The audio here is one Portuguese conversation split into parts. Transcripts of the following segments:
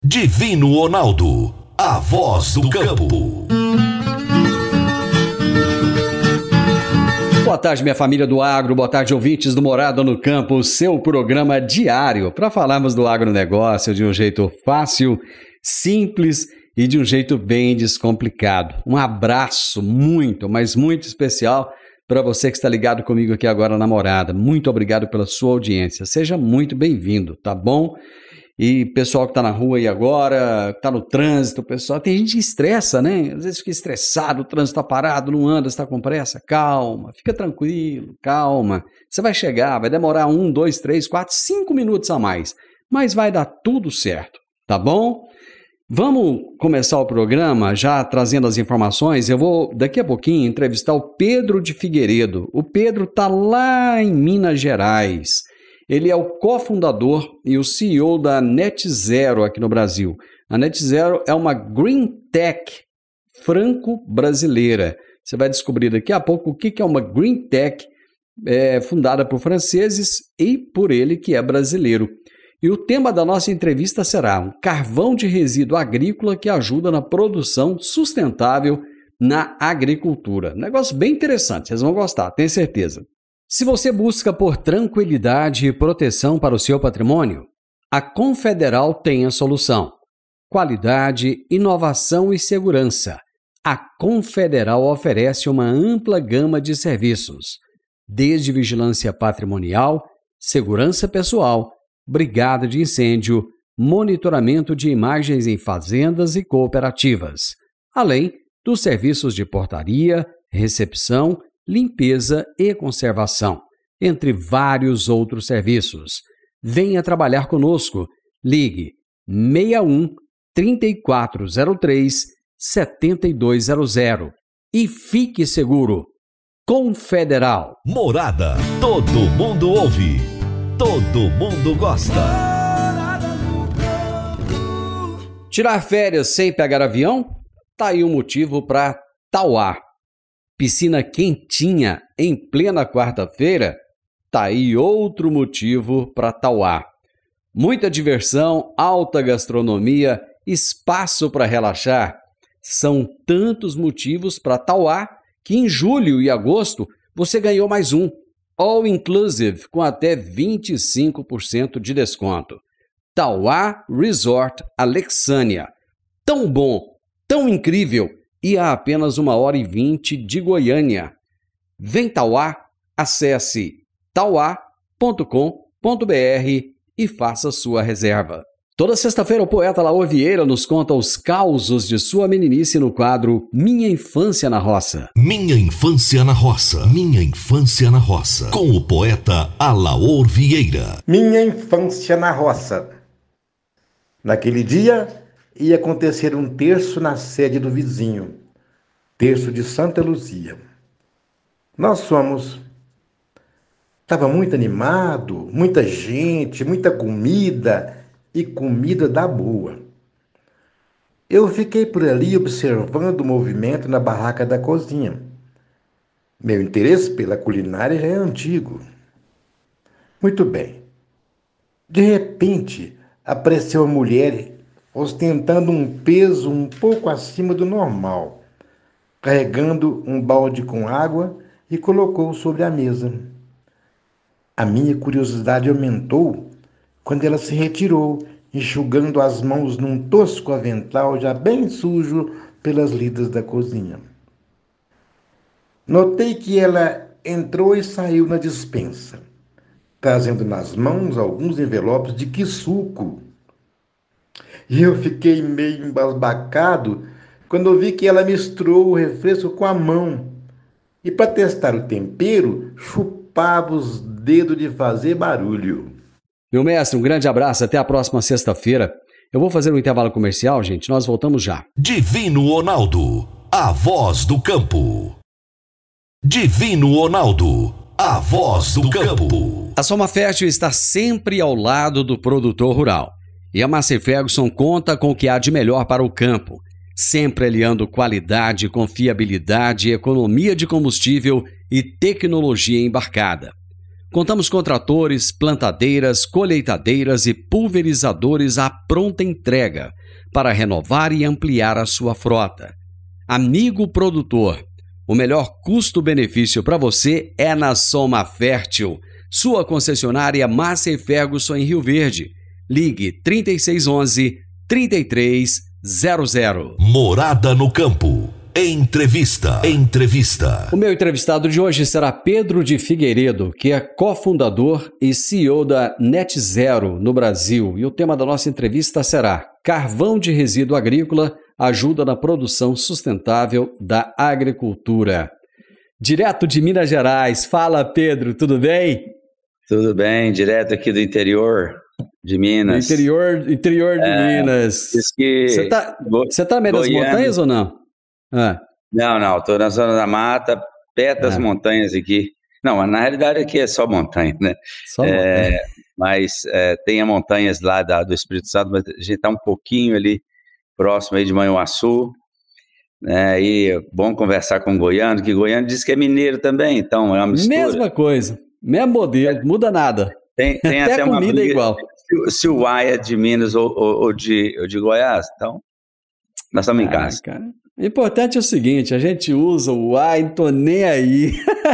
Divino Ronaldo, a voz do campo. Boa tarde, minha família do agro, boa tarde, ouvintes do Morada no Campo, seu programa diário para falarmos do agronegócio de um jeito fácil, simples e de um jeito bem descomplicado. Um abraço muito, mas muito especial para você que está ligado comigo aqui agora na Morada. Muito obrigado pela sua audiência, seja muito bem-vindo, tá bom? E pessoal que está na rua aí agora, está no trânsito, pessoal, tem gente que estressa, né? Às vezes fica estressado, o trânsito está parado, não anda, está com pressa. Calma, fica tranquilo, calma. Você vai chegar, vai demorar 1, 2, 3, 4, 5 minutos a mais, mas vai dar tudo certo, tá bom? Vamos começar o programa já trazendo as informações. Eu vou daqui a pouquinho entrevistar o Pedro de Figueiredo. O Pedro está lá em Minas Gerais. Ele é o cofundador e o CEO da NetZero aqui no Brasil. A NetZero é uma Green Tech franco-brasileira. Você vai descobrir daqui a pouco o que é uma Green Tech fundada por franceses e por ele que é brasileiro. E o tema da nossa entrevista será um carvão de resíduo agrícola que ajuda na produção sustentável na agricultura. Negócio bem interessante, vocês vão gostar, tenho certeza. Se você busca por tranquilidade e proteção para o seu patrimônio, a Confederal tem a solução. Qualidade, inovação e segurança. A Confederal oferece uma ampla gama de serviços, desde vigilância patrimonial, segurança pessoal, brigada de incêndio, monitoramento de imagens em fazendas e cooperativas, além dos serviços de portaria, recepção, limpeza e conservação, entre vários outros serviços. Venha trabalhar conosco. Ligue 61 3403 7200 e fique seguro. Confederal. Morada, todo mundo ouve, todo mundo gosta. Tirar férias sem pegar avião? Tá aí um motivo para Tauá. Piscina quentinha em plena quarta-feira? Tá aí outro motivo para Tauá. Muita diversão, alta gastronomia, espaço para relaxar. São tantos motivos para Tauá que em julho e agosto você ganhou mais um. All Inclusive com até 25% de desconto. Tauá Resort Alexânia. Tão bom, tão incrível. E a apenas 1h20 de Goiânia. Vem Tauá, acesse tauá.com.br e faça sua reserva. Toda sexta-feira o poeta Laor Vieira nos conta os causos de sua meninice no quadro Minha Infância na Roça. Minha Infância na Roça, Minha Infância na Roça, com o poeta Alaor Vieira. Minha Infância na Roça. Naquele dia ia acontecer um terço na sede do vizinho, terço de Santa Luzia. Nós fomos. Estava muito animado, muita gente, muita comida e comida da boa. Eu fiquei por ali observando o movimento na barraca da cozinha. Meu interesse pela culinária já é antigo. Muito bem. De repente, apareceu uma mulher ostentando um peso um pouco acima do normal, carregando um balde com água e colocou sobre a mesa. A minha curiosidade aumentou quando ela se retirou, enxugando as mãos num tosco avental já bem sujo pelas lidas da cozinha. Notei que ela entrou e saiu na despensa, trazendo nas mãos alguns envelopes de quiçuco. E eu fiquei meio embasbacado quando vi que ela misturou o refresco com a mão. E para testar o tempero, chupava os dedos de fazer barulho. Meu mestre, um grande abraço, até a próxima sexta-feira. Eu vou fazer um intervalo comercial, gente, nós voltamos já. Divino Ronaldo, a voz do campo. Divino Ronaldo, a voz do campo. A Soma Fértil está sempre ao lado do produtor rural. E a Massey Ferguson conta com o que há de melhor para o campo, sempre aliando qualidade, confiabilidade, economia de combustível e tecnologia embarcada. Contamos com tratores, plantadeiras, colheitadeiras e pulverizadores à pronta entrega para renovar e ampliar a sua frota. Amigo produtor, o melhor custo-benefício para você é na Soma Fértil, sua concessionária Massey Ferguson em Rio Verde. Ligue 3611-3300. Morada no Campo. Entrevista. O meu entrevistado de hoje será Pedro de Figueiredo, que é cofundador e CEO da Net Zero no Brasil. E o tema da nossa entrevista será Carvão de Resíduo Agrícola ajuda na produção sustentável da agricultura. Direto de Minas Gerais. Fala, Pedro, tudo bem? Tudo bem, direto aqui do interior de Minas. Interior de Minas. Você tá no meio das montanhas ou não? Não, estou na zona da mata, perto das montanhas aqui. Não, na realidade aqui é só montanha, né? Só montanha. Mas tem as montanhas lá do Espírito Santo, mas a gente está um pouquinho ali próximo aí de Manhuaçu, né? E é bom conversar com o goiano, que goiano diz que é mineiro também, então é uma mistura. Mesma coisa, mesmo modelo, muda nada. Tem até uma comida briga, igual. Se o uai é de Minas ou de Goiás, então nós estamos em casa. Cara. O importante é o seguinte, a gente usa o uai, não tô nem aí.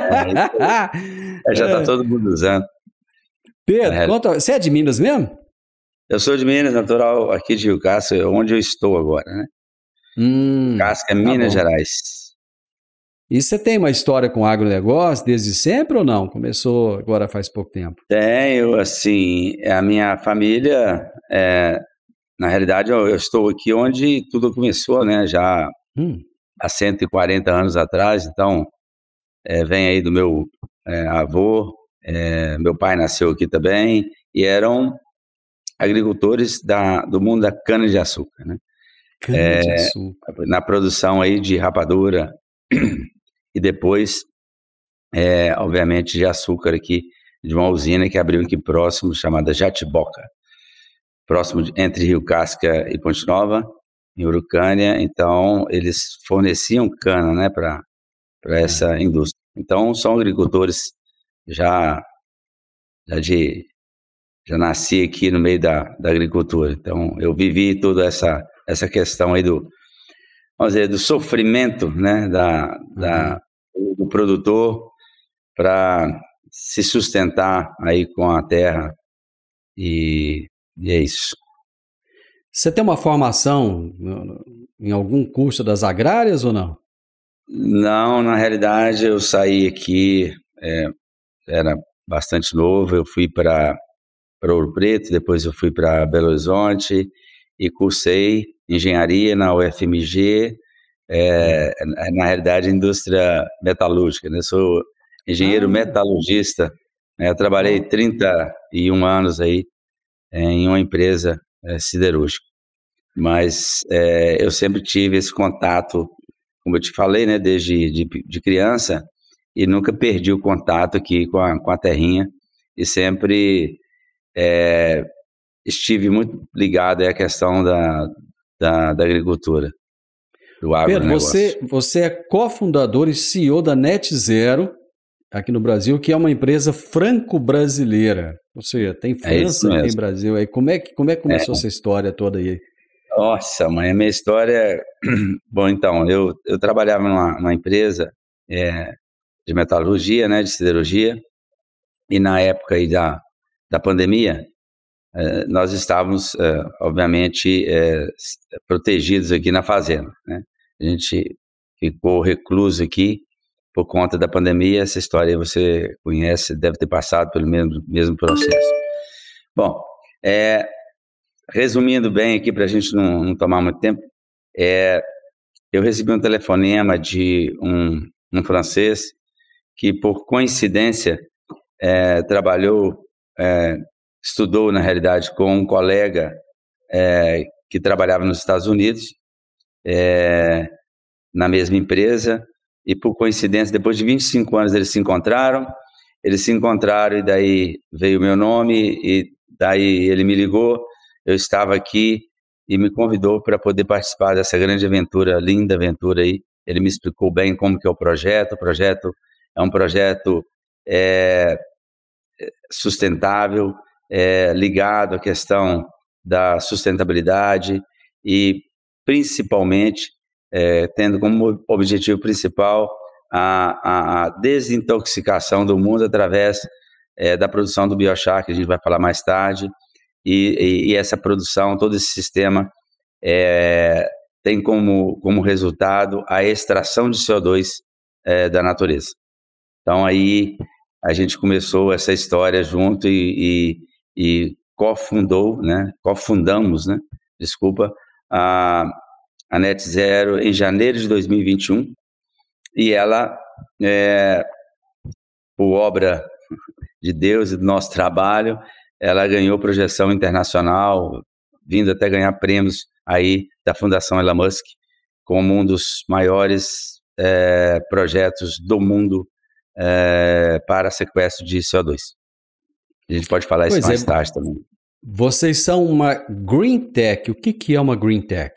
Já está todo mundo usando. Pedro, você é de Minas mesmo? Eu sou de Minas, natural aqui de Rio Casca, onde eu estou agora, né? Casca, Minas Gerais. E você tem uma história com agronegócio desde sempre ou não? Começou agora faz pouco tempo? Tenho, assim, a minha família, na realidade eu estou aqui onde tudo começou, né? Já há 140 anos atrás, então vem aí do meu avô, meu pai nasceu aqui também, e eram agricultores do mundo da cana-de-açúcar, né? Cana-de-açúcar. Na produção aí de rapadura e depois, obviamente, de açúcar aqui, de uma usina que abriu aqui próximo, chamada Jatiboca, próximo entre Rio Casca e Ponte Nova, em Urucânia. Então eles forneciam cana, né, para essa indústria. Então são agricultores já nasci aqui no meio da agricultura. Então eu vivi toda essa questão aí do sofrimento, né, do produtor para se sustentar aí com a terra, e é isso. Você tem uma formação em algum curso das agrárias ou não? Não, na realidade eu saí aqui, era bastante novo, eu fui para Ouro Preto, depois eu fui para Belo Horizonte e cursei engenharia na UFMG, na realidade indústria metalúrgica, né? Eu sou engenheiro metalurgista, né? Eu trabalhei 31 anos aí em uma empresa siderúrgica, mas eu sempre tive esse contato, como eu te falei, né, desde de criança, e nunca perdi o contato aqui com a terrinha, e sempre estive muito ligado à questão da agricultura, do agronegócio. Pedro, você é cofundador e CEO da Net Zero, aqui no Brasil, que é uma empresa franco-brasileira. Ou seja, tem França, tem Brasil. Aí, como é que começou essa história toda aí? Nossa, mãe, a minha história... Bom, então, eu trabalhava numa empresa de metalurgia, né, de siderurgia, e na época aí da pandemia, nós estávamos, obviamente, protegidos aqui na fazenda, né? A gente ficou recluso aqui por conta da pandemia. Essa história você conhece, deve ter passado pelo mesmo processo. Bom, resumindo bem aqui, para a gente não tomar muito tempo, eu recebi um telefonema de um francês que, por coincidência, estudou, na realidade, com um colega que trabalhava nos Estados Unidos, na mesma empresa, e por coincidência, depois de 25 anos eles se encontraram e daí veio o meu nome, e daí ele me ligou, eu estava aqui e me convidou para poder participar dessa grande aventura, linda aventura aí. Ele me explicou bem como que é o projeto é um projeto sustentável, ligado à questão da sustentabilidade e, principalmente, tendo como objetivo principal a desintoxicação do mundo através da produção do biochar, que a gente vai falar mais tarde, e essa produção, todo esse sistema tem como resultado a extração de CO2 da natureza. Então aí a gente começou essa história junto e cofundamos a Net Zero em janeiro de 2021, e ela, por obra de Deus e do nosso trabalho, ela ganhou projeção internacional, vindo até ganhar prêmios aí da Fundação Elon Musk, como um dos maiores projetos do mundo para sequestro de CO2. A gente pode falar isso mais tarde também. Vocês são uma Green Tech. O que é uma Green Tech?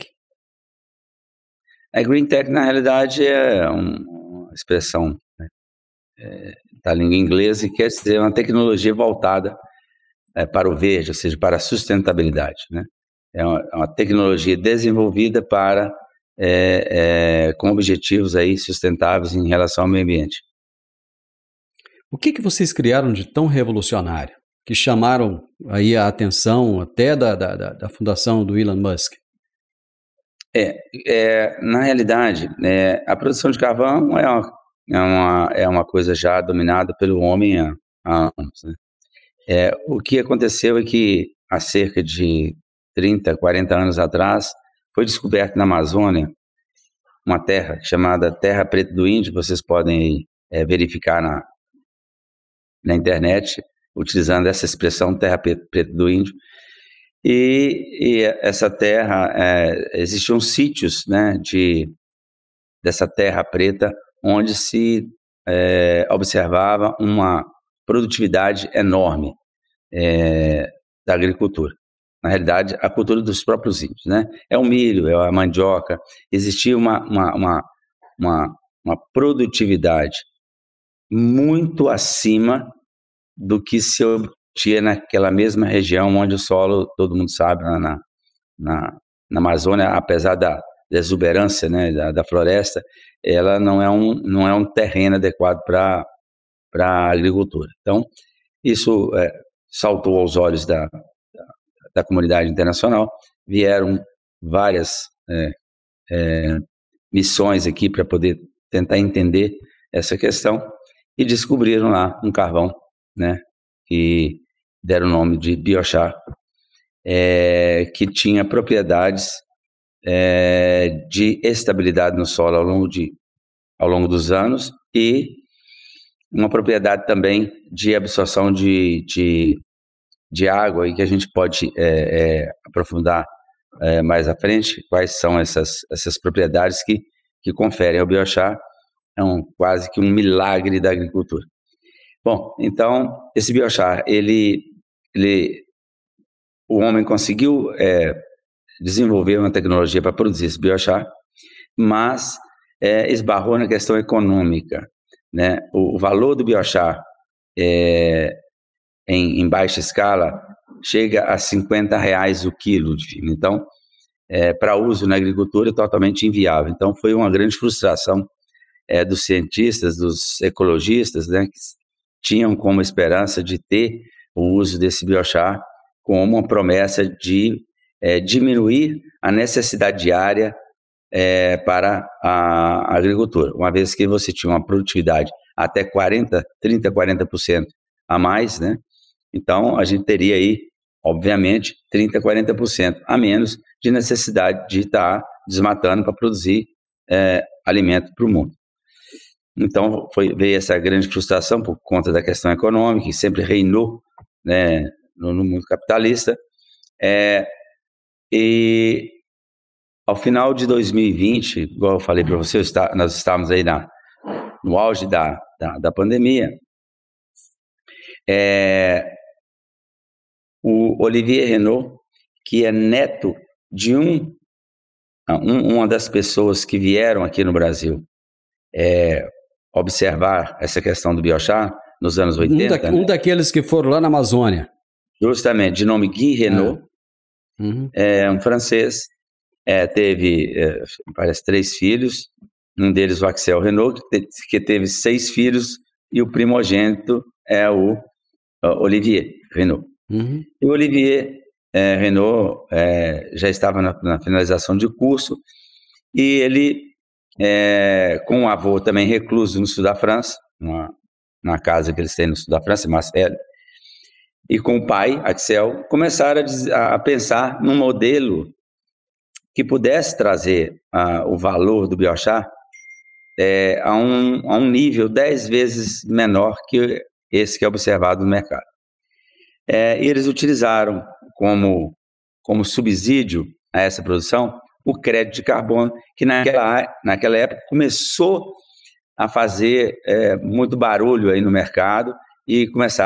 A Green Tech, na realidade, é uma expressão da língua inglesa e quer dizer uma tecnologia voltada para o verde, ou seja, para a sustentabilidade, né? É uma tecnologia desenvolvida para com objetivos aí sustentáveis em relação ao meio ambiente. O que vocês criaram de tão revolucionário, que chamaram aí a atenção até da fundação do Elon Musk? Na realidade, a produção de carvão é uma coisa já dominada pelo homem há anos, né? O que aconteceu é que há cerca de 30, 40 anos atrás, foi descoberto na Amazônia uma terra chamada Terra Preta do Índio. Vocês podem verificar na internet, utilizando essa expressão Terra Preta do Índio. E essa terra, existiam sítios, né, dessa terra preta, onde se observava uma produtividade enorme da agricultura. Na realidade, a cultura dos próprios índios, né? É o milho, é a mandioca. Existia uma produtividade muito acima do que se obtinha naquela mesma região onde o solo, todo mundo sabe, na Amazônia, apesar da exuberância, né, da floresta, ela não é um terreno adequado para a agricultura. Então, isso saltou aos olhos da comunidade internacional. Vieram várias missões aqui para poder tentar entender essa questão e descobriram lá um carvão, né, que deram o nome de biochar, que tinha propriedades de estabilidade no solo ao longo dos anos e uma propriedade também de absorção de água, e que a gente pode aprofundar mais à frente quais são essas propriedades que conferem ao biochar. É quase que um milagre da agricultura. Bom, então, esse biochar, o homem conseguiu desenvolver uma tecnologia para produzir esse biochar, mas esbarrou na questão econômica, né? O valor do biochar em baixa escala chega a R$50 o quilo de fibra. Então, para uso na agricultura é totalmente inviável. Então, foi uma grande frustração dos cientistas, dos ecologistas, né, que tinham como esperança de ter o uso desse biochar como uma promessa de diminuir a necessidade diária para a agricultura, uma vez que você tinha uma produtividade até 30%, 40% a mais, né? Então, a gente teria aí, obviamente, 30%, 40% a menos de necessidade de estar desmatando para produzir alimento para o mundo. Então, veio essa grande frustração por conta da questão econômica, que sempre reinou, né, no mundo capitalista. E ao final de 2020, igual eu falei para você, nós estávamos aí no auge da pandemia. O Olivier Renault, que é neto de uma das pessoas que vieram aqui no Brasil observar essa questão do biochar, nos anos 80. Um daqueles que foram lá na Amazônia. Justamente, de nome Guy Renault, um francês, teve, parece, 3 filhos, um deles o Axel Renault, que teve 6 filhos, e o primogênito é o Olivier Renault. E o Olivier Renault já estava na finalização de curso, e ele, com um avô também recluso no sul da França, na casa que eles têm no sul da França, Marseille, e com o pai, Axel, começaram a pensar num modelo que pudesse trazer o valor do biochar a um nível 10 vezes menor que esse que é observado no mercado. E eles utilizaram como subsídio a essa produção o crédito de carbono, que naquela época começou a fazer muito barulho aí no mercado, e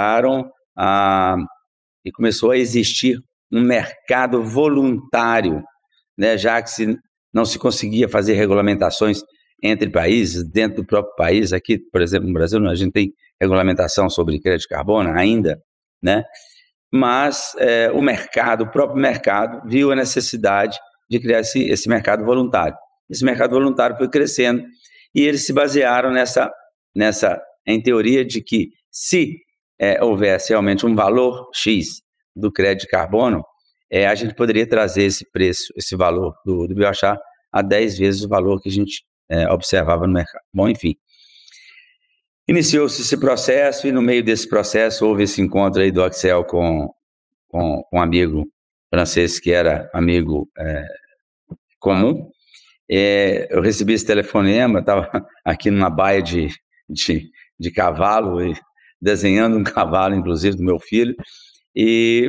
começou a existir um mercado voluntário, né, já que não se conseguia fazer regulamentações entre países, dentro do próprio país. Aqui, por exemplo, no Brasil, a gente tem regulamentação sobre crédito de carbono ainda, né? Mas o próprio mercado, viu a necessidade de criar esse mercado voluntário. Esse mercado voluntário foi crescendo, e eles se basearam em teoria de que, se houvesse realmente um valor X do crédito de carbono, a gente poderia trazer esse preço, esse valor do biochar a 10 vezes o valor que a gente observava no mercado. Bom, enfim, iniciou-se esse processo, e no meio desse processo houve esse encontro aí do Axel com um amigo francês que era amigo comum. Eu recebi esse telefonema, estava aqui numa baia de cavalo, e desenhando um cavalo, inclusive, do meu filho, e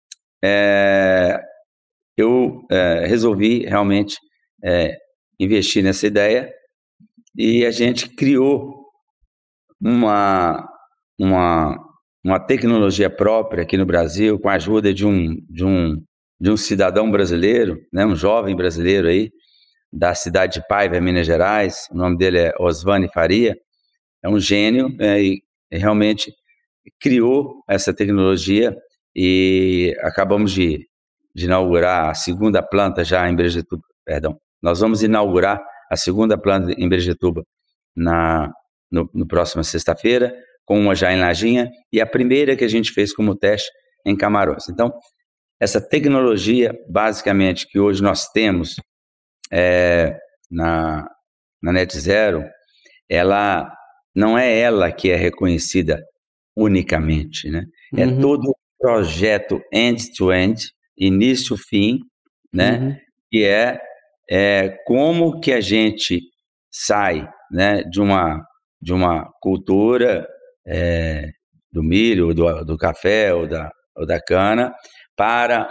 eu resolvi realmente investir nessa ideia, e a gente criou uma tecnologia própria aqui no Brasil, com a ajuda de um cidadão brasileiro, né, um jovem brasileiro aí, da cidade de Paiva, Minas Gerais. O nome dele é Osvani Faria, é um gênio, e realmente criou essa tecnologia, e acabamos de inaugurar a segunda planta já em Brejetuba. Nós vamos inaugurar a segunda planta em Brejetuba no próxima sexta-feira, com uma já em Lajinha, e a primeira que a gente fez como teste em Camarões. Então, essa tecnologia, basicamente, que hoje nós temos na Net Zero, ela não é ela que é reconhecida unicamente, né? É todo o projeto end-to-end, início-fim, né? Que como que a gente sai, né, de uma cultura do milho, do café ou da cana, para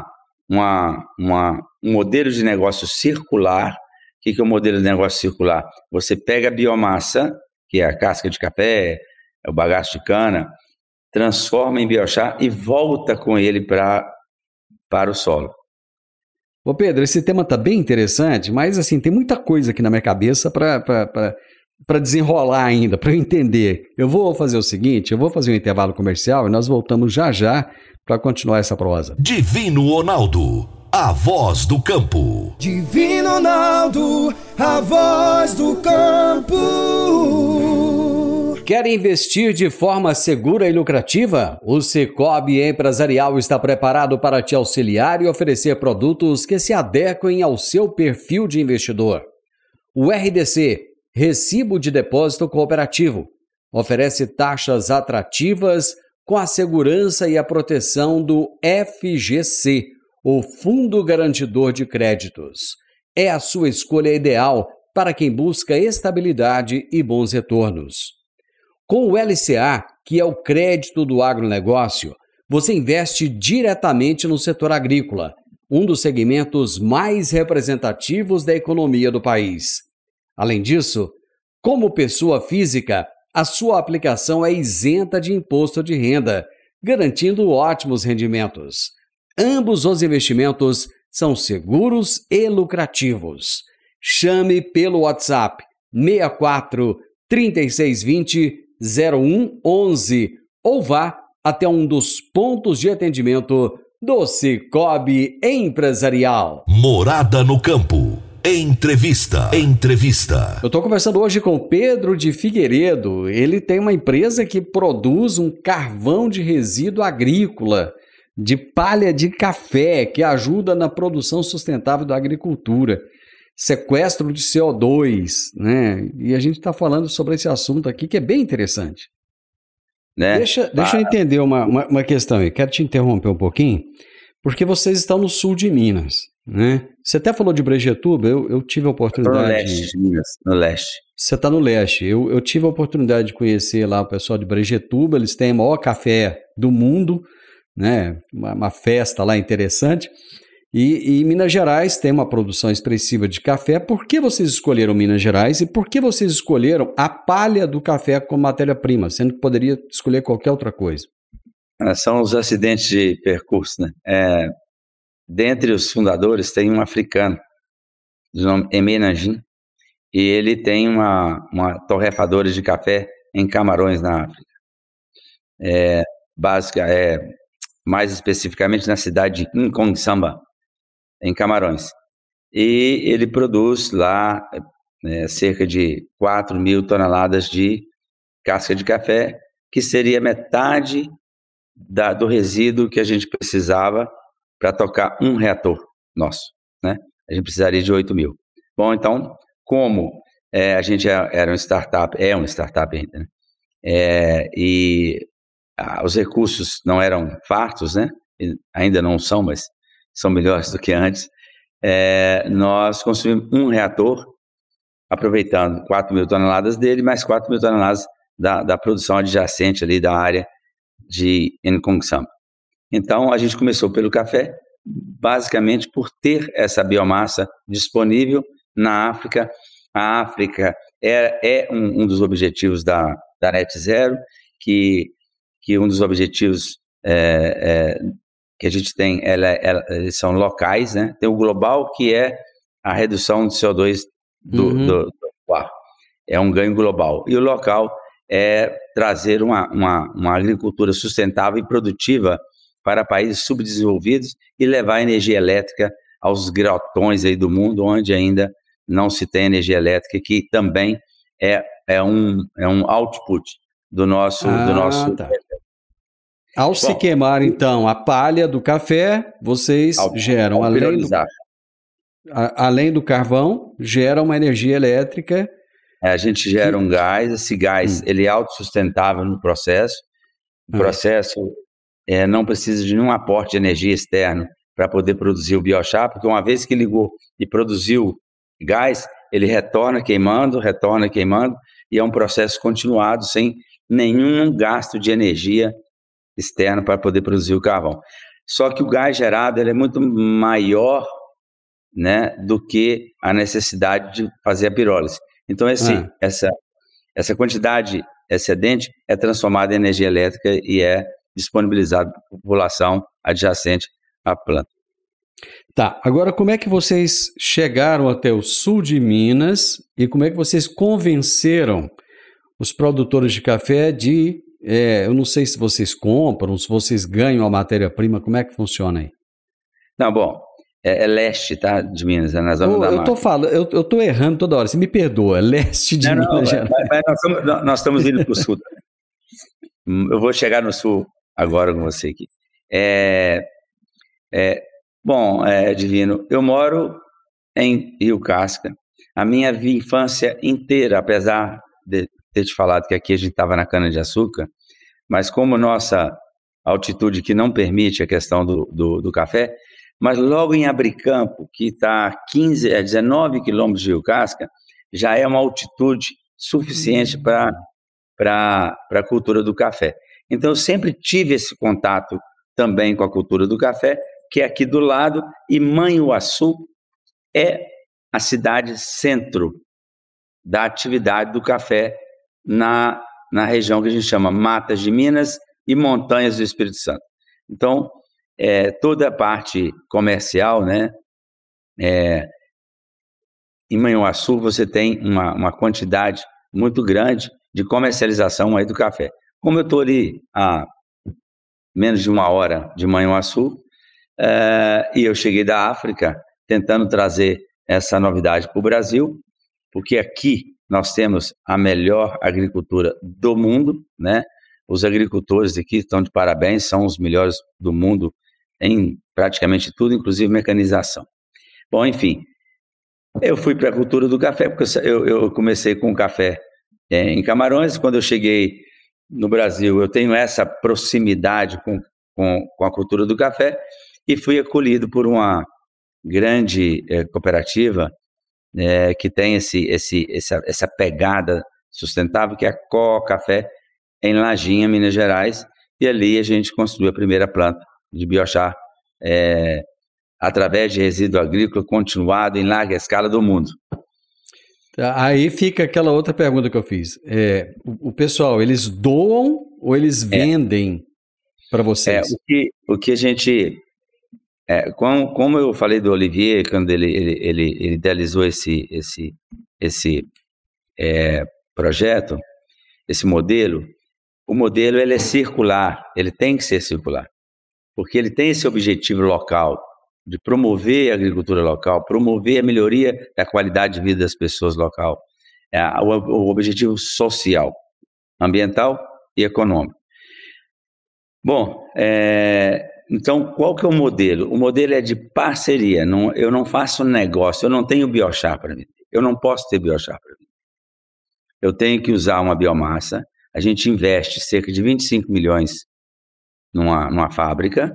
um modelo de negócio circular. O que é o modelo de negócio circular? Você pega a biomassa, que é a casca de café, o bagaço de cana, transforma em biochar e volta com ele para o solo. Ô Pedro, esse tema está bem interessante, mas assim, tem muita coisa aqui na minha cabeça para desenrolar ainda, para eu entender. Eu vou fazer o seguinte, eu vou fazer um intervalo comercial e nós voltamos já para continuar essa prosa. Divino Ronaldo, a voz do campo. Divino Ronaldo, a voz do campo. Quer investir de forma segura e lucrativa? O Sicoob Empresarial está preparado para te auxiliar e oferecer produtos que se adequem ao seu perfil de investidor. O RDC, Recibo de Depósito Cooperativo, oferece taxas atrativas com a segurança e a proteção do FGC, o Fundo Garantidor de Créditos. É a sua escolha ideal para quem busca estabilidade e bons retornos. Com o LCA, que é o crédito do agronegócio, você investe diretamente no setor agrícola, um dos segmentos mais representativos da economia do país. Além disso, como pessoa física, a sua aplicação é isenta de imposto de renda, garantindo ótimos rendimentos. Ambos os investimentos são seguros e lucrativos. Chame pelo WhatsApp 64 3620 0111 ou vá até um dos pontos de atendimento do Sicoob Empresarial. Morada no Campo. Entrevista. Eu estou conversando hoje com Pedro de Figueiredo. Ele tem uma empresa que produz um carvão de resíduo agrícola, de palha de café, que ajuda na produção sustentável da agricultura, sequestro de CO2, né? E a gente está falando sobre esse assunto aqui que é bem interessante. Né? Deixa eu entender uma questão aí. Quero te interromper um pouquinho, porque vocês estão no sul de Minas, né? Você até falou de Brejetuba, eu tive a oportunidade... No leste de Minas, no leste. Você está no leste. Eu tive a oportunidade de conhecer lá o pessoal de Brejetuba, eles têm o maior café do mundo, né? Uma festa lá interessante. E Minas Gerais tem uma produção expressiva de café. Por que vocês escolheram Minas Gerais e por que vocês escolheram a palha do café como matéria-prima, sendo que poderia escolher qualquer outra coisa? São os acidentes de percurso, né? Dentre os fundadores tem um africano, de nome Aimé Nanjin, e ele tem uma torrefadora de café em Camarões, na África. Mais especificamente na cidade de Nkongsamba, em Camarões. E ele produz lá cerca de 4.000 toneladas de casca de café, que seria metade do resíduo que a gente precisava para tocar um reator nosso, né? A gente precisaria de 8.000. Bom, então, como a gente era uma startup, é uma startup ainda, né? Os recursos não eram fartos, né? Ainda não são, mas são melhores do que antes. Nós construímos um reator, aproveitando 4.000 toneladas dele, mais 4.000 toneladas da produção adjacente ali da área de Nkongsamba. Então, a gente começou pelo café, basicamente por ter essa biomassa disponível na África. A África é um dos objetivos da Net Zero, que um dos objetivos que a gente tem, eles são locais, né? Tem o global, que é a redução de CO2 do ar. É um ganho global. E o local é trazer uma agricultura sustentável e produtiva para países subdesenvolvidos e levar energia elétrica aos grotões aí do mundo, onde ainda não se tem energia elétrica, que também é um output do nosso... Tá. Ao se queimar, então, a palha do café, vocês geram, além do carvão, geram uma energia elétrica. A gente gera um gás, esse gás ele é autossustentável no processo. O processo não precisa de nenhum aporte de energia externo para poder produzir o biochar, porque uma vez que ligou e produziu gás, ele retorna queimando, e é um processo continuado, sem nenhum gasto de energia externo para poder produzir o carvão. Só que o gás gerado ele é muito maior, né, do que a necessidade de fazer a pirólise. Então, essa quantidade excedente é transformada em energia elétrica e é disponibilizada para a população adjacente à planta. Tá, agora como é que vocês chegaram até o sul de Minas e como é que vocês convenceram os produtores de café de... eu não sei se vocês compram, se vocês ganham a matéria-prima, como é que funciona aí? Não, bom, é leste, tá, de Minas, é na zona da mata. Eu tô errando toda hora, você me perdoa, leste de Minas Gerais. Mas nós estamos indo para o sul. Eu vou chegar no sul agora com você aqui. Bom, Divino, eu moro em Rio Casca. A minha infância inteira, apesar de ter te falado que aqui a gente estava na cana-de-açúcar, mas como nossa altitude que não permite a questão do café, mas logo em Abricampo, que está a 19 quilômetros de Rio Casca, já é uma altitude suficiente para a cultura do café. Então, eu sempre tive esse contato também com a cultura do café, que é aqui do lado, e Manhuaçu é a cidade centro da atividade do café na região que a gente chama Matas de Minas e Montanhas do Espírito Santo. Então, toda a parte comercial, né, em Manhuaçu você tem uma quantidade muito grande de comercialização aí do café. Como eu estou ali há menos de 1 hora de Manhuaçu, e eu cheguei da África tentando trazer essa novidade para o Brasil, porque aqui nós temos a melhor agricultura do mundo, né? Os agricultores aqui estão de parabéns, são os melhores do mundo em praticamente tudo, inclusive mecanização. Bom, enfim, eu fui para a cultura do café, porque eu comecei com café em Camarões. Quando eu cheguei no Brasil, eu tenho essa proximidade com a cultura do café e fui acolhido por uma grande cooperativa que tem essa pegada sustentável, que é a Co Café, em Lajinha, Minas Gerais, e ali a gente construiu a primeira planta de biochar através de resíduo agrícola continuado em larga escala do mundo. Aí fica aquela outra pergunta que eu fiz. O pessoal, eles doam ou eles vendem para vocês? O que a gente... como eu falei do Olivier, quando ele idealizou esse projeto, esse modelo, o modelo ele é circular, ele tem que ser circular, porque ele tem esse objetivo local, de promover a agricultura local, promover a melhoria da qualidade de vida das pessoas local, o objetivo social, ambiental e econômico. Bom, então qual que é o modelo? O modelo é de parceria, eu não faço negócio, eu não tenho biochar para mim, eu não posso ter biochar para mim. Eu tenho que usar uma biomassa, a gente investe cerca de 25 milhões numa fábrica,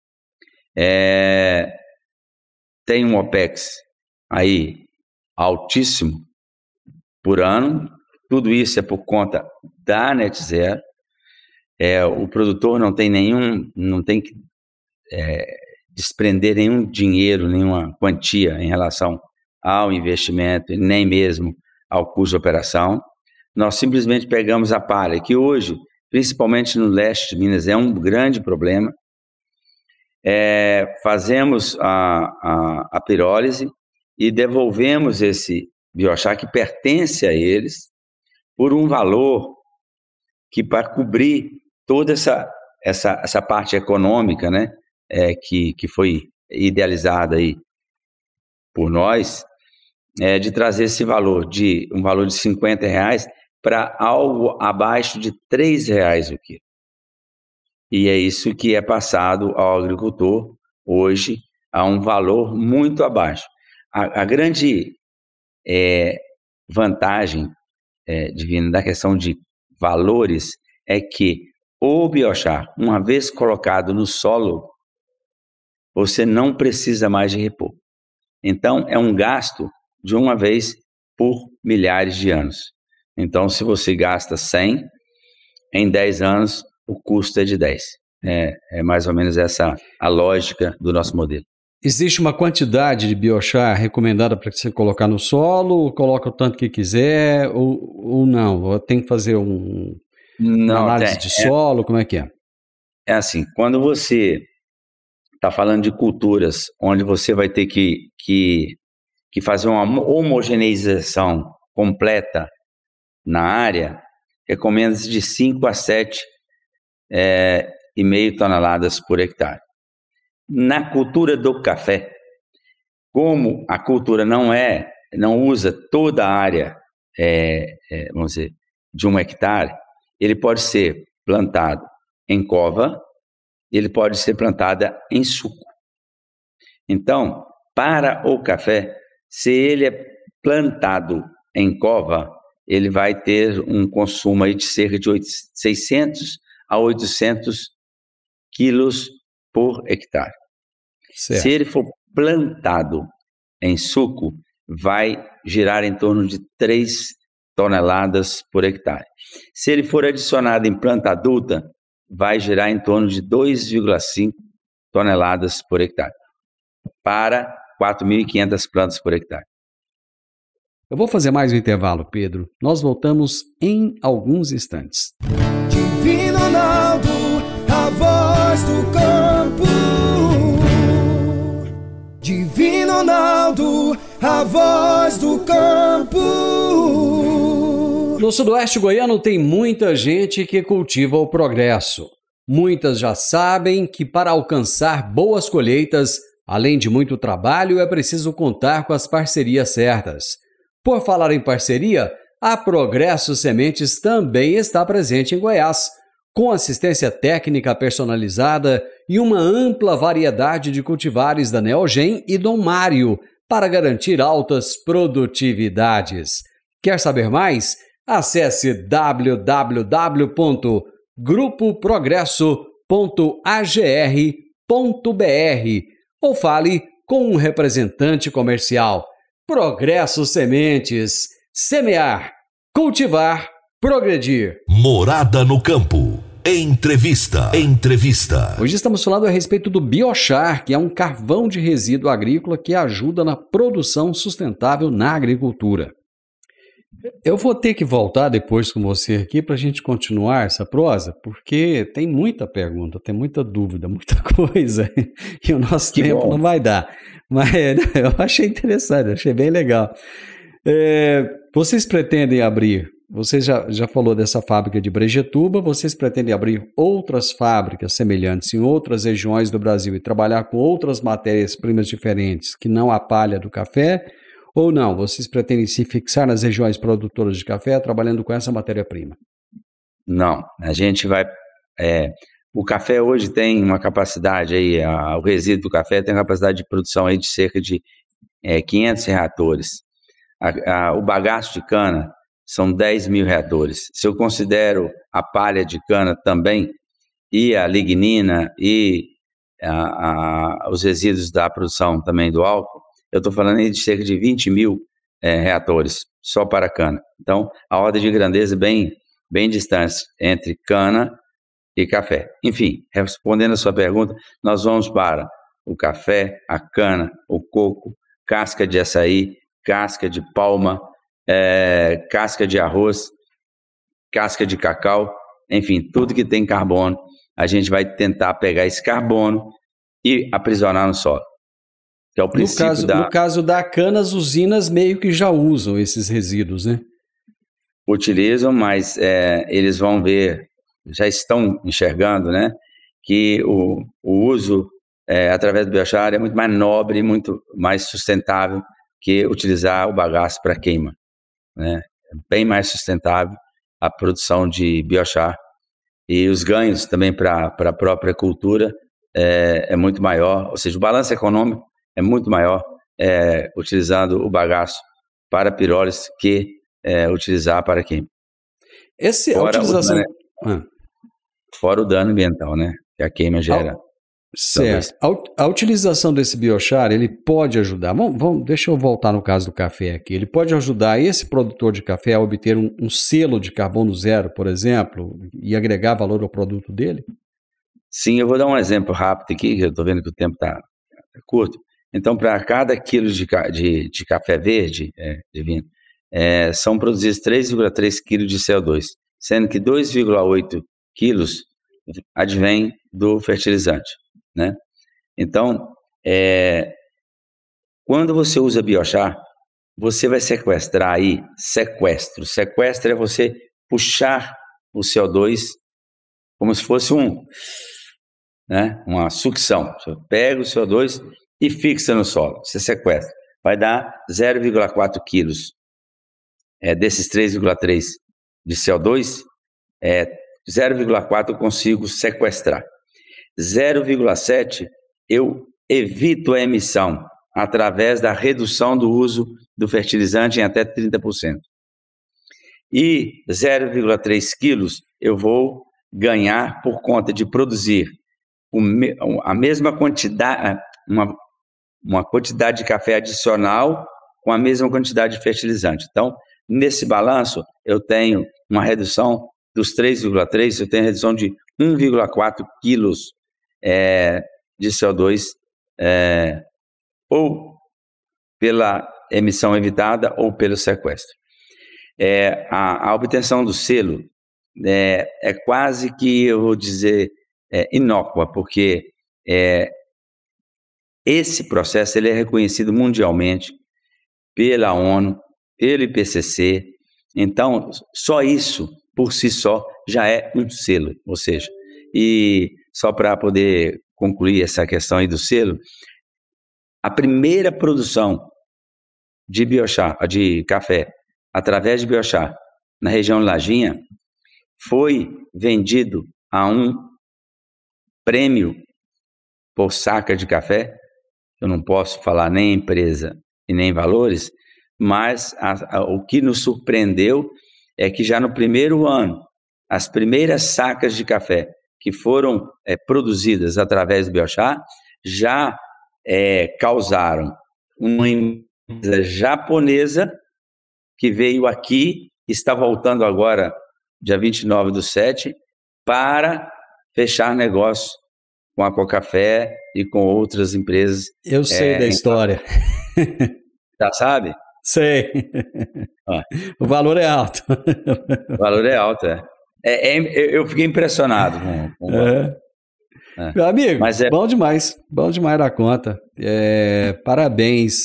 tem um OPEX aí altíssimo por ano, tudo isso é por conta da Net Zero, o produtor não tem que desprender nenhum dinheiro, nenhuma quantia em relação ao investimento, nem mesmo ao custo de operação. Nós simplesmente pegamos a palha, que hoje, principalmente no leste de Minas, é um grande problema. Fazemos a pirólise e devolvemos esse biochar que pertence a eles por um valor que, para cobrir toda essa parte econômica, né, que foi idealizada aí por nós, de trazer esse valor um valor de R$50 para algo abaixo de R$3 o quilo. E é isso que é passado ao agricultor hoje a um valor muito abaixo. A grande vantagem divina da questão de valores é que o biochar, uma vez colocado no solo, você não precisa mais de repor. Então, é um gasto de uma vez por milhares de anos. Então, se você gasta 100, em 10 anos, o custo é de 10. É mais ou menos essa a lógica do nosso modelo. Existe uma quantidade de biochar recomendada para você colocar no solo, coloca o tanto que quiser, ou não? Tem que fazer uma análise de solo, como é que é? É assim, quando você está falando de culturas onde você vai ter que fazer uma homogeneização completa na área, recomenda-se de 5 a 7,5 toneladas por hectare. Na cultura do café, como a cultura não usa toda a área, vamos dizer, de 1 hectare, ele pode ser plantado em cova, ele pode ser plantada em suco. Então, para o café, se ele é plantado em cova, ele vai ter um consumo aí de cerca de 600 a 800 quilos por hectare. Certo. Se ele for plantado em suco, vai girar em torno de 3 toneladas por hectare. Se ele for adicionado em planta adulta, vai girar em torno de 2,5 toneladas por hectare, para 4.500 plantas por hectare. Eu vou fazer mais um intervalo, Pedro. Nós voltamos em alguns instantes. Divino Ronaldo, a voz do campo. Divino Ronaldo, a voz do campo. No sudoeste goiano tem muita gente que cultiva o progresso. Muitas já sabem que para alcançar boas colheitas, além de muito trabalho, é preciso contar com as parcerias certas. Por falar em parceria, a Progresso Sementes também está presente em Goiás, com assistência técnica personalizada e uma ampla variedade de cultivares da Neogen e Dom Mário para garantir altas produtividades. Quer saber mais? Acesse www.grupoprogresso.agr.br ou fale com um representante comercial. Progresso Sementes. Semear, cultivar, progredir. Morada no campo. Entrevista. Hoje estamos falando a respeito do biochar, que é um carvão de resíduo agrícola que ajuda na produção sustentável na agricultura. Eu vou ter que voltar depois com você aqui para a gente continuar essa prosa, porque tem muita pergunta, tem muita dúvida, muita coisa, e o nosso tempo não vai dar. Mas eu achei interessante, achei bem legal. Vocês pretendem abrir, você já falou dessa fábrica de Brejetuba, vocês pretendem abrir outras fábricas semelhantes em outras regiões do Brasil e trabalhar com outras matérias-primas diferentes que não a palha do café? Ou não, vocês pretendem se fixar nas regiões produtoras de café trabalhando com essa matéria-prima? Não, a gente vai... o café hoje tem uma capacidade aí, o resíduo do café tem uma capacidade de produção aí de cerca de 500 reatores. O bagaço de cana são 10 mil reatores. Se eu considero a palha de cana também, e a lignina, e os resíduos da produção também do álcool, eu estou falando aí de cerca de 20 mil reatores, só para cana. Então, a ordem de grandeza bem distante entre cana e café. Enfim, respondendo a sua pergunta, nós vamos para o café, a cana, o coco, casca de açaí, casca de palma, casca de arroz, casca de cacau, enfim, tudo que tem carbono, a gente vai tentar pegar esse carbono e aprisionar no solo. Que é o princípio no caso da cana, as usinas meio que já usam esses resíduos, né? Utilizam, mas eles vão ver, já estão enxergando, né, que o uso através do biochar é muito mais nobre, muito mais sustentável que utilizar o bagaço para queima, né? É bem mais sustentável a produção de biochar e os ganhos também para a própria cultura é muito maior, ou seja, o balanço econômico é muito maior utilizando o bagaço para pirólise que utilizar para queima. Fora o dano ambiental, né, que a queima gera. Certo. A utilização desse biochar, ele pode ajudar. Deixa eu voltar no caso do café aqui. Ele pode ajudar esse produtor de café a obter um selo de carbono zero, por exemplo, e agregar valor ao produto dele? Sim, eu vou dar um exemplo rápido aqui, que eu estou vendo que o tempo está curto. Então, para cada quilo de café verde, divino, são produzidos 3,3 kg de CO2, sendo que 2,8 quilos advém do fertilizante, né? Então, quando você usa biochar, você vai sequestrar aí, sequestro é você puxar o CO2 como se fosse uma sucção. Você pega o CO2 e fixa no solo, você sequestra. Vai dar 0,4 quilos desses 3,3 de CO2, 0,4 eu consigo sequestrar. 0,7 eu evito a emissão através da redução do uso do fertilizante em até 30%. E 0,3 quilos eu vou ganhar por conta de produzir a mesma quantidade, uma quantidade de café adicional com a mesma quantidade de fertilizante. Então, nesse balanço, eu tenho uma redução dos 3,3, eu tenho redução de 1,4 quilos de CO2, ou pela emissão evitada ou pelo sequestro. A obtenção do selo é quase que, eu vou dizer, inócua, porque esse processo ele é reconhecido mundialmente pela ONU, pelo IPCC, Então, só isso, por si só, já é um selo. Ou seja, e só para poder concluir essa questão aí do selo, a primeira produção de biochá, de café, através de biochá, na região de Lajinha, foi vendido a um prêmio por saca de café. Eu não posso falar nem empresa e nem valores, mas o que nos surpreendeu é que já no primeiro ano, as primeiras sacas de café que foram produzidas através do biochá já causaram uma empresa japonesa que veio aqui, está voltando agora, dia 29/7, para fechar negócio com a Cocafé e com outras empresas. Eu sei da história. Já sabe? Sei. O valor é alto. O valor é alto, eu fiquei impressionado com o valor. Meu amigo, bom demais da conta. Parabéns.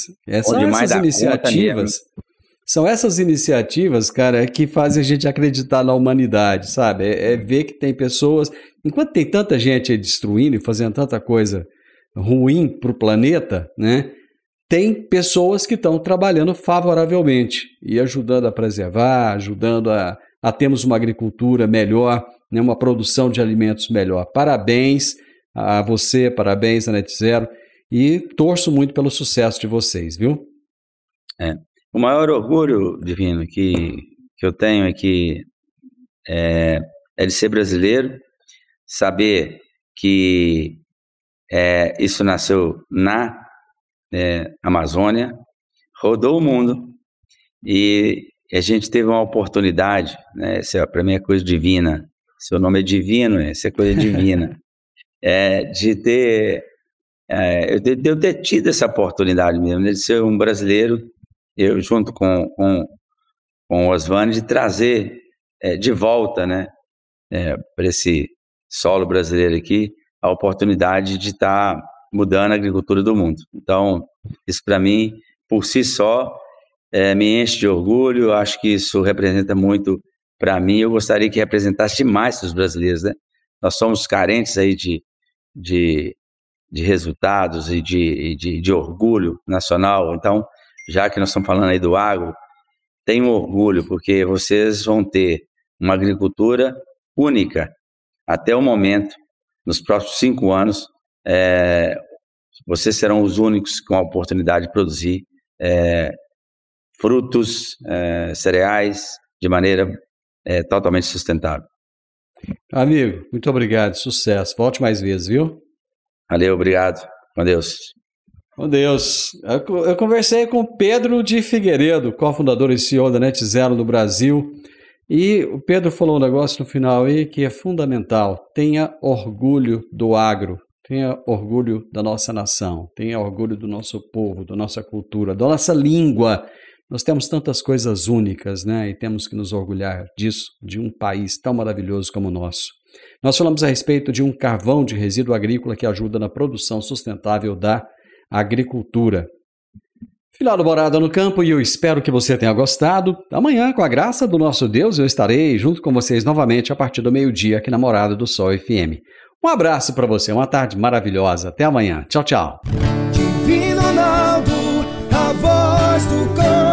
São essas iniciativas, cara, que fazem a gente acreditar na humanidade, sabe? Ver que tem pessoas, enquanto tem tanta gente aí destruindo e fazendo tanta coisa ruim para o planeta, né? Tem pessoas que estão trabalhando favoravelmente e ajudando a preservar, ajudando a termos uma agricultura melhor, né, uma produção de alimentos melhor. Parabéns a você, parabéns a Net0 e torço muito pelo sucesso de vocês, viu? O maior orgulho, Divino, que eu tenho é de ser brasileiro, saber que isso nasceu na Amazônia, rodou o mundo e a gente teve uma oportunidade, né? Isso para mim é coisa divina, seu nome é divino, isso é coisa divina, de ter tido essa oportunidade mesmo, né? De ser um brasileiro, eu junto com o Osvani, de trazer de volta, né, para esse solo brasileiro aqui, a oportunidade de estar mudando a agricultura do mundo. Então, isso para mim, por si só, me enche de orgulho. Eu acho que isso representa muito para mim. Eu gostaria que representasse mais os brasileiros, né? Nós somos carentes aí de resultados e de orgulho nacional. Então, já que nós estamos falando aí do agro, tenho orgulho, porque vocês vão ter uma agricultura única até o momento. Nos próximos 5 anos, vocês serão os únicos com a oportunidade de produzir frutos, cereais, de maneira totalmente sustentável. Amigo, muito obrigado, sucesso. Volte mais vezes, viu? Valeu, obrigado. Com Deus. Com Deus. Eu conversei com o Pedro de Figueiredo, cofundador e CEO da Net0 no Brasil, e o Pedro falou um negócio no final aí que é fundamental. Tenha orgulho do agro, tenha orgulho da nossa nação, tenha orgulho do nosso povo, da nossa cultura, da nossa língua. Nós temos tantas coisas únicas, né? E temos que nos orgulhar disso, de um país tão maravilhoso como o nosso. Nós falamos a respeito de um carvão de resíduo agrícola que ajuda na produção sustentável da agricultura. Final do Morada no Campo, e eu espero que você tenha gostado. Amanhã, com a graça do nosso Deus, eu estarei junto com vocês novamente a partir do meio-dia aqui na Morada do Sol FM. Um abraço para você, uma tarde maravilhosa. Até amanhã. Tchau, tchau. Divino Ronaldo, a voz do campo.